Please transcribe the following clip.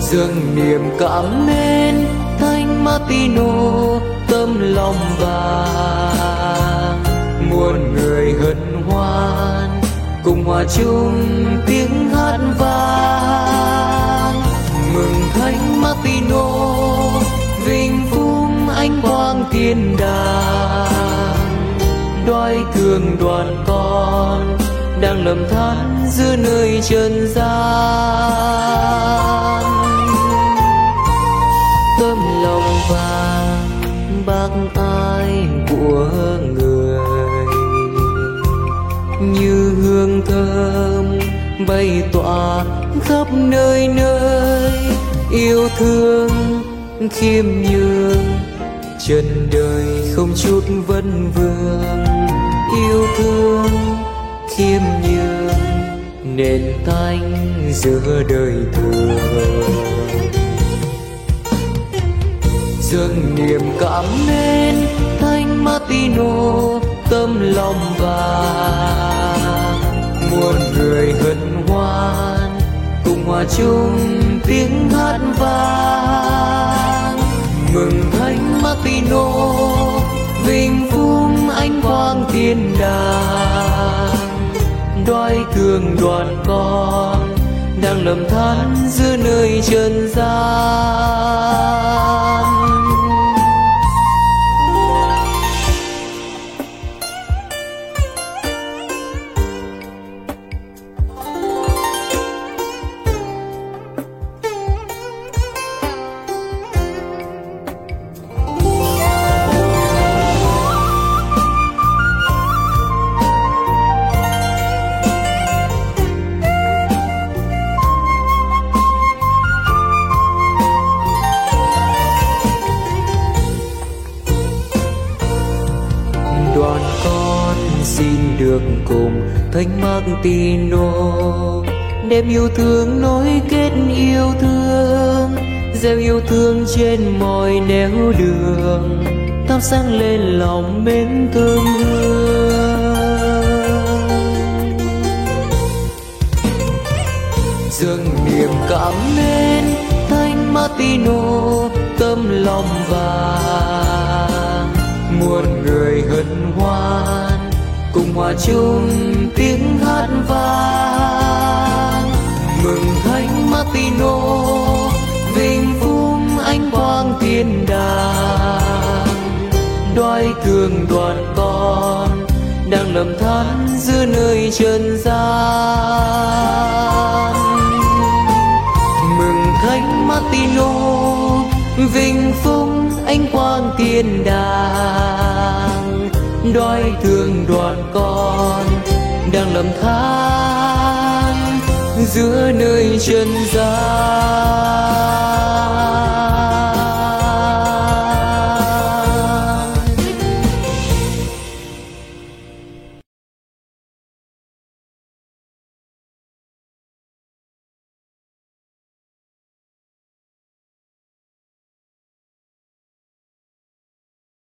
dâng niềm cảm mến Thánh Martino tấm lòng vàng. Muôn người hân hoan cùng hòa chung tiếng hát vang. Mừng Thánh Martino vinh phúc ánh quang thiên đàng. Đoái thương đoàn con đang lầm than giữa nơi trần gian. Tấm lòng vàng bác ái của người như hương thơm bay tỏa khắp nơi nơi. Yêu thương khiêm nhường trần đời không chút vấn vương. Yêu thương khiêm nhường nền tanh giữa đời thường. Dâng niềm cảm mến Thánh Martino tấm lòng vàng. Muôn người hân hoan cùng hòa chung tiếng hát vang. Mừng Thánh Martino vinh phúc ánh quang thiên đàng. Đoái thương đoàn con đang lầm than giữa nơi trần gian. Đoàn con xin được cùng Thánh Martino đem yêu thương nối kết yêu thương. Gieo yêu thương trên mọi nẻo đường thắp sáng lên lòng mến thương hương. Dâng niềm cảm mến Thánh Martino tấm lòng vàng. Muôn người hân hoan cùng hòa chung tiếng hát vang. Mừng Thánh Martino vinh phúc ánh quang thiên đàng. Đoái thương đoàn con đang lầm than giữa nơi trần gian. Mừng Thánh Martino vinh phúc ánh quang thiên đàng. Đoái thương đoàn con đang lầm than giữa nơi trần gian.